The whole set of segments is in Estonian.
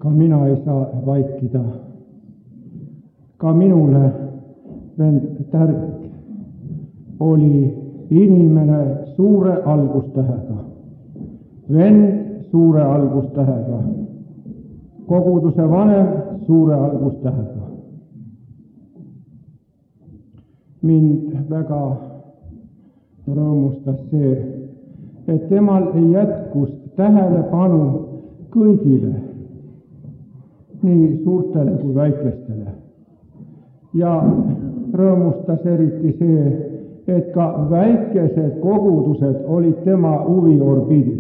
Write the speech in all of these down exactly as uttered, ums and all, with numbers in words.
ka mina ei saa vaikida. Ka minule vend Tärk oli inimene suure algustähega. Vend suure algustähega. Koguduse vanem suure algustähega. Mind väga rõõmustas see, et temal jätkus tähelepanu kõigile, nii suurtele kui väikestele. Ja rõõmustas eriti see, et ka väikesed kogudused olid tema huviorbiidis.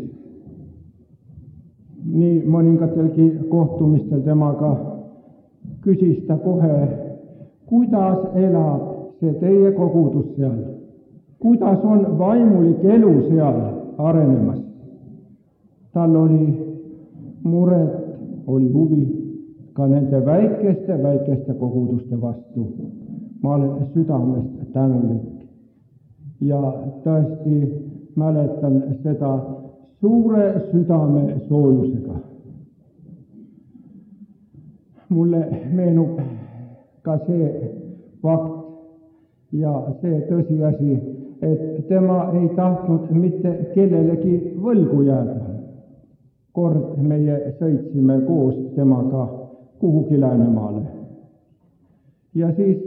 Nii mõningatelgi kohtumistel temaga küsis ta kohe, kuidas elab see teie kogudus seal, kuidas on vaimulik elu seal arenemas. Tal oli muret, oli huvi ka nende väikeste, väikeste koguduste vastu. Ma olen südamest tänulik ja tõesti mäletan seda suure südame soojusega. Mulle meenub ka see fakt ja see tõsiasi, et tema ei tahtnud mitte kellelegi võlgu jääda. Kord meie sõitsime koos temaga kuhugi Läänemaale. Ja siis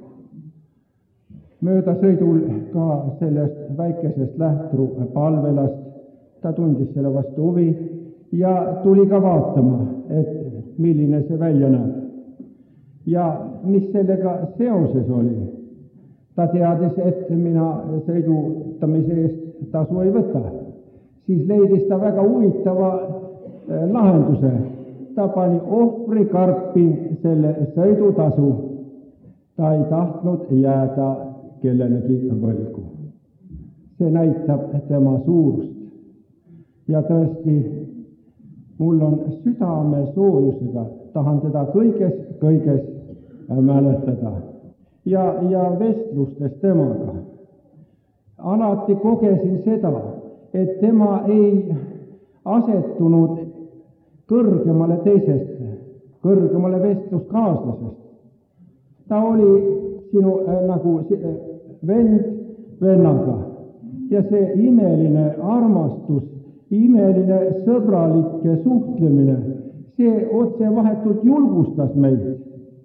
möödasõidul ka sellest väikesest Lähtru palvelast ta tundis selle vastu huvi ja tuli ka vaatama, et milline see välja näeb. Ja mis sellega seoses oli? Ta teadis, et mina sõidutamise eest tasu ei võta. Siis leidis ta väga huvitava lahenduse. Ta pani ohvrikarpi selle sõidutasu. Ta ei tahtnud jääda kellelegi võlgu. See näitab tema suurust. Ja tõesti, mul on südame soojusega, tahan teda kõiges, kõiges mäletada. Ja, ja vestlustes temaga. Alati kogesin seda, et tema ei asetunud kõrgemale teisest, kõrgemale vestluskaaslasest. Ta oli sinu äh, nagu äh, vend vennaga ja see imeline armastus, imeline sõbralik suhtlemine, see otse vahetult julgustas meid.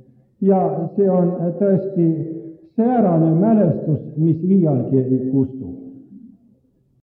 Ja see on tõesti säärane mälestus, mis iialgi ei kustu.